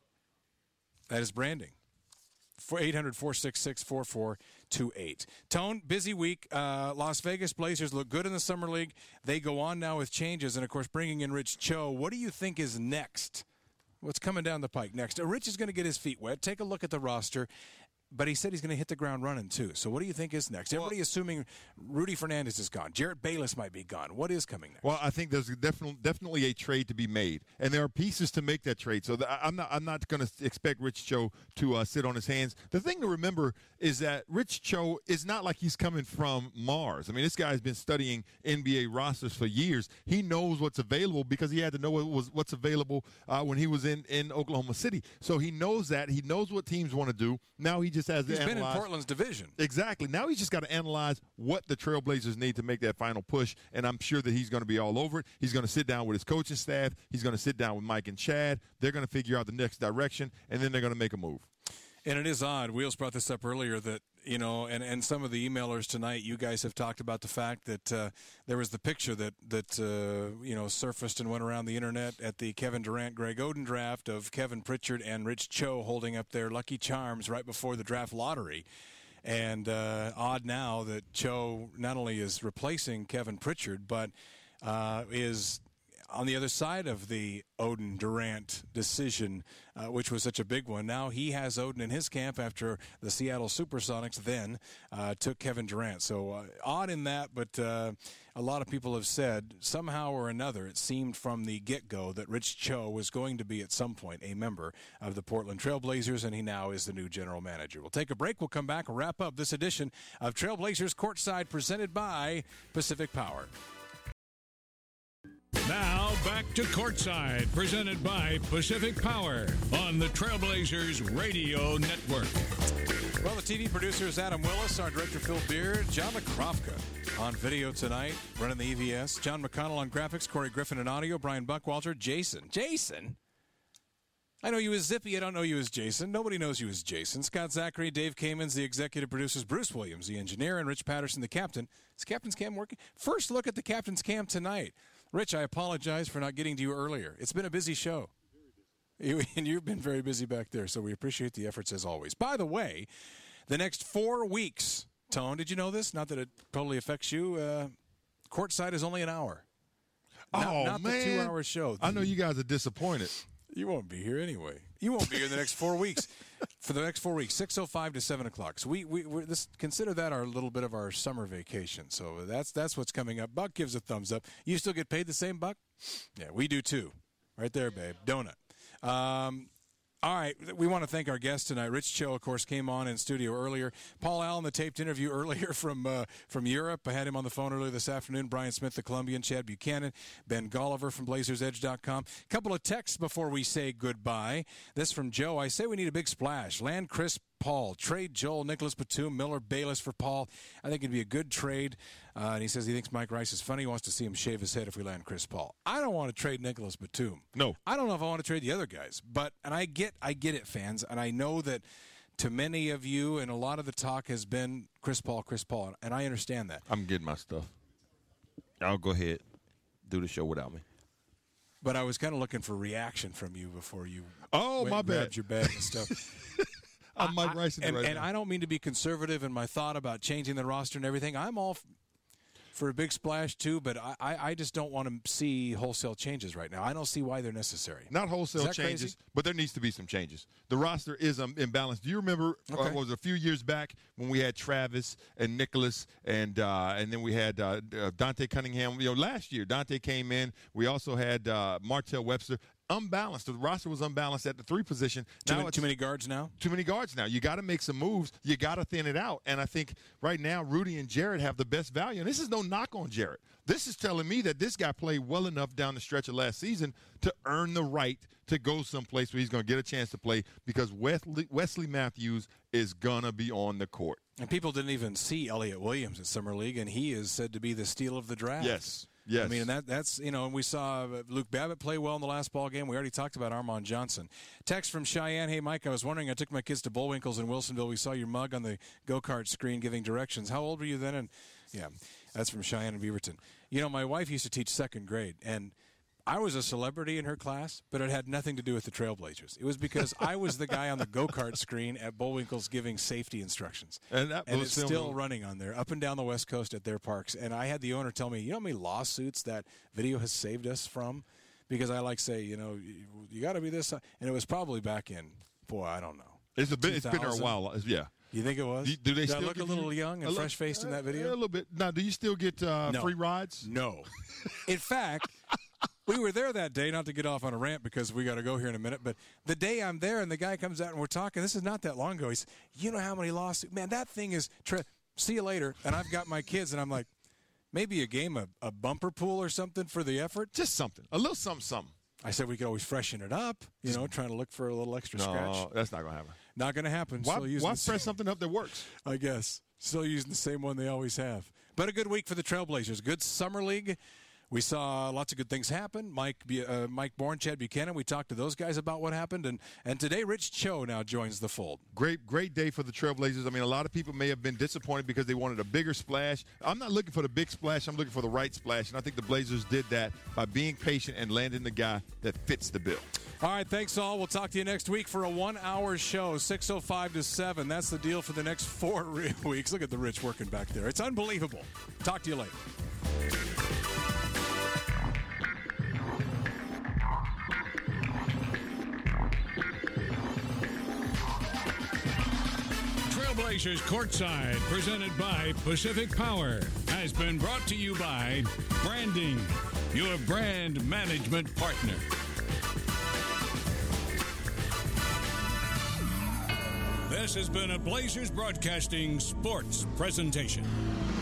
Speaker 2: That is Branding. For eight hundred, four six six, four four two eight. Tone, busy week. Uh, Las Vegas Blazers look good in the Summer League. They go on now with changes, and, of course, bringing in Rich Cho. What do you think is next? What's coming down the pike next? Uh, Rich is going to get his feet wet. Take a look at the roster. But he said he's going to hit the ground running, too. So what do you think is next? Everybody assuming Rudy Fernandez is gone. Jarrett Bayless might be gone. What is coming next?
Speaker 8: Well, I think there's definitely definitely a trade to be made, and there are pieces to make that trade. So the, I'm not I'm not going to expect Rich Cho to uh, sit on his hands. The thing to remember is that Rich Cho is not like he's coming from Mars. I mean, this guy's been studying N B A rosters for years. He knows what's available because he had to know what was what's available uh, when he was in, in Oklahoma City. So he knows that. He knows what teams want to do. Now he just has to
Speaker 2: He's
Speaker 8: analyze.
Speaker 2: been in Portland's division.
Speaker 8: Exactly. Now he's just got to analyze what the Trailblazers need to make that final push, and I'm sure that he's going to be all over it. He's going to sit down with his coaching staff. He's going to sit down with Mike and Chad. They're going to figure out the next direction, and then they're going to make a move.
Speaker 2: And it is odd. Wheels brought this up earlier that, you know, and, and some of the emailers tonight, you guys have talked about the fact that uh, there was the picture that, that uh, you know, surfaced and went around the internet at the Kevin Durant, Greg Oden draft of Kevin Pritchard and Rich Cho holding up their Lucky Charms right before the draft lottery. And uh, odd now that Cho not only is replacing Kevin Pritchard, but uh, is on the other side of the Oden Durant decision, uh, which was such a big one. Now he has Oden in his camp after the Seattle Supersonics then uh, took Kevin Durant. So uh, odd in that, but uh, a lot of people have said somehow or another it seemed from the get-go that Rich Cho was going to be at some point a member of the Portland Trailblazers, and he now is the new general manager. We'll take a break. We'll come back and wrap up this edition of Trailblazers Courtside presented by Pacific Power.
Speaker 1: Now back to Courtside, presented by Pacific Power on the Trailblazers Radio Network.
Speaker 2: Well, the T V producer is Adam Willis, our director Phil Beard, John McCrofka on video tonight, running the E V S, John McConnell on graphics, Corey Griffin on audio, Brian Buckwalter, Jason. Jason? I know you as Zippy. I don't know you as Jason. Nobody knows you as Jason. Scott Zachary, Dave Kamens, the executive producers, Bruce Williams, the engineer, and Rich Patterson, the captain. Is Captain's Cam working? First look at the Captain's Cam tonight. Rich, I apologize for not getting to you earlier. It's been a busy show. You, and you've been very busy back there, so we appreciate the efforts as always. By the way, the next four weeks, Tone, did you know this? Not that it totally affects you. Uh, Courtside is only an hour. Not,
Speaker 8: oh,
Speaker 2: not
Speaker 8: man.
Speaker 2: the two-hour show.
Speaker 8: I know you guys are disappointed.
Speaker 2: You won't be here anyway. You won't be here the next four weeks. For the next four weeks, six oh five to seven o'clock. So we, we we're this, consider that our little bit of our summer vacation. So that's that's what's coming up. Buck gives a thumbs up. You still get paid the same, Buck? Yeah, we do too. Right there, babe. Donut. Um, all right, we want to thank our guest tonight. Rich Cho, of course, came on in studio earlier. Paul Allen, the taped interview earlier from uh, from Europe. I had him on the phone earlier this afternoon. Brian Smith, the Colombian. Chad Buchanan. Ben Golliver from Blazers Edge dot com. Couple of texts before we say goodbye. This from Joe. I say we need a big splash. Land Chris Paul. Trade Joel, Nicholas Batum, Miller, Bayless for Paul. I think it'd be a good trade. Uh, and he says he thinks Mike Rice is funny. He wants to see him shave his head if we land Chris Paul. I don't want to trade Nicholas Batum.
Speaker 8: No.
Speaker 2: I don't know if I want to trade the other guys. But, and I get, I get it, fans. And I know that to many of you, and a lot of the talk has been Chris Paul, Chris Paul. And I understand that.
Speaker 9: I'm getting my stuff. I'll go ahead. Do the show without me.
Speaker 2: But I was kind of looking for reaction from you before you
Speaker 8: Oh,
Speaker 2: went
Speaker 8: my
Speaker 2: and
Speaker 8: bad.
Speaker 2: grabbed your bag and stuff.
Speaker 8: I'm Mike Rice
Speaker 2: and,
Speaker 8: right
Speaker 2: and
Speaker 8: now.
Speaker 2: I don't mean to be conservative in my thought about changing the roster and everything. I'm all f- for a big splash too, but I, I, I just don't want to see wholesale changes right now. I don't see why they're necessary.
Speaker 8: Not wholesale
Speaker 2: Is that
Speaker 8: changes,
Speaker 2: crazy?
Speaker 8: but there needs to be some changes. The roster is um, imbalanced. Do you remember uh,
Speaker 2: Okay.
Speaker 8: what was it, a few years back when we had Travis and Nicholas and uh, and then we had uh, uh, Dante Cunningham? You know, last year Dante came in. We also had uh, Martell Webster. Unbalanced. The roster was unbalanced at the three position.
Speaker 2: Too,
Speaker 8: Now
Speaker 2: many,
Speaker 8: it's
Speaker 2: too many guards now?
Speaker 8: Too many guards now. You got to make some moves. You got to thin it out. And I think right now Rudy and Jarrett have the best value. And this is no knock on Jarrett. This is telling me that this guy played well enough down the stretch of last season to earn the right to go someplace where he's going to get a chance to play because Wesley, Wesley Matthews is going to be on the court.
Speaker 2: And people didn't even see Elliott Williams at Summer League, and he is said to be the steal of the draft.
Speaker 8: Yes. Yes.
Speaker 2: I mean, and that, that's, you know, and we saw Luke Babbitt play well in the last ball game. We already talked about Armand Johnson. Text from Cheyenne. Hey, Mike, I was wondering, I took my kids to Bullwinkle's in Wilsonville. We saw your mug on the go-kart screen giving directions. How old were you then? And yeah, that's from Cheyenne and Beaverton. You know, my wife used to teach second grade, and I was a celebrity in her class, but it had nothing to do with the Trailblazers. It was because I was the guy on the go-kart screen at Bullwinkle's giving safety instructions.
Speaker 8: And, that
Speaker 2: And
Speaker 8: was
Speaker 2: it's
Speaker 8: filmed
Speaker 2: still
Speaker 8: on-
Speaker 2: running on there, up and down the West Coast at their parks. And I had the owner tell me, you know how many lawsuits that video has saved us from? Because I like say, you know, you, you got to be this. And it was probably back in, boy, I don't know.
Speaker 8: It's, a bit, it's been there a
Speaker 2: two thousand.
Speaker 8: while. Yeah.
Speaker 2: You think it was?
Speaker 8: Do, do they
Speaker 2: Did
Speaker 8: still
Speaker 2: I look a
Speaker 8: give
Speaker 2: little
Speaker 8: you-
Speaker 2: young and
Speaker 8: a li-
Speaker 2: fresh-faced in that
Speaker 8: uh,
Speaker 2: video?
Speaker 8: A little bit. Now, do you still get uh,
Speaker 2: No.
Speaker 8: free rides?
Speaker 2: No. In fact, we were there that day, not to get off on a rant because we got to go here in a minute, but the day I'm there and the guy comes out and we're talking, this is not that long ago. He's, you know how many lawsuits? Man, that thing is, tre- see you later. And I've got my kids and I'm like, maybe a game, a, a bumper pool or something for the effort?
Speaker 8: Just something. A little something, something.
Speaker 2: I said we could always freshen it up, you know, trying to look for a little extra
Speaker 8: No,
Speaker 2: scratch.
Speaker 8: that's not going to happen.
Speaker 2: Not going to happen.
Speaker 8: Why,
Speaker 2: Still using
Speaker 8: why
Speaker 2: the same-
Speaker 8: press something up that works?
Speaker 2: I guess. Still using the same one they always have. But a good week for the Trailblazers. Good summer league. We saw lots of good things happen. Mike uh, Mike Bourne, Chad Buchanan, we talked to those guys about what happened. And, and today, Rich Cho now joins the fold.
Speaker 8: Great, great day for the Trailblazers. I mean, a lot of people may have been disappointed because they wanted a bigger splash. I'm not looking for the big splash. I'm looking for the right splash. And I think the Blazers did that by being patient and landing the guy that fits the bill.
Speaker 2: All right, thanks all. We'll talk to you next week for a one-hour show, six oh five to seven. That's the deal for the next four re- weeks. Look at the Rich working back there. It's unbelievable. Talk to you later.
Speaker 1: Trailblazers Courtside, presented by Pacific Power, has been brought to you by Branding, your brand management partner. This has been a Blazers Broadcasting sports presentation.